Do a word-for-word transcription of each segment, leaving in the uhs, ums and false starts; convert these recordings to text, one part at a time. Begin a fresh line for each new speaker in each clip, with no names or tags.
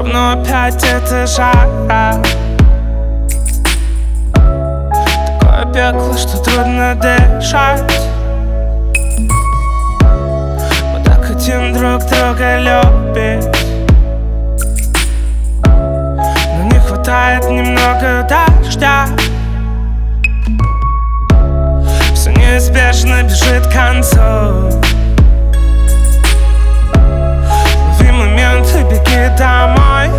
но опять это жара. Такое пекло, что трудно дышать. Мы так хотим друг друга любить, но не хватает немного дождя. Все неизбежно бежит к концу. Лови момент и беги домой.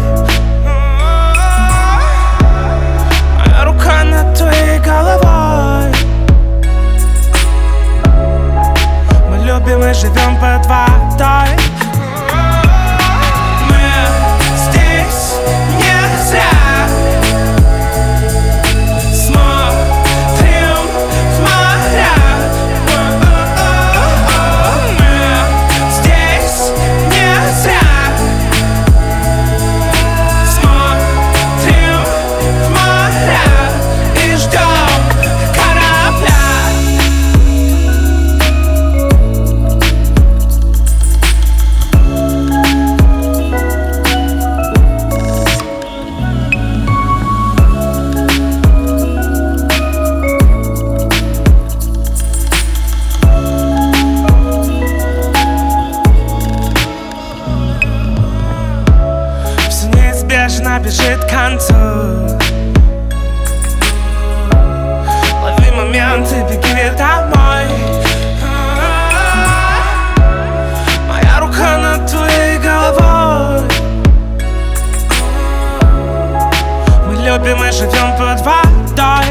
Моя рука над твоей головой. Мы любим и живем под водой. Бежит к концу. Лови момент и беги домой. Моя рука над твоей головой. Мы любим и живем под водой.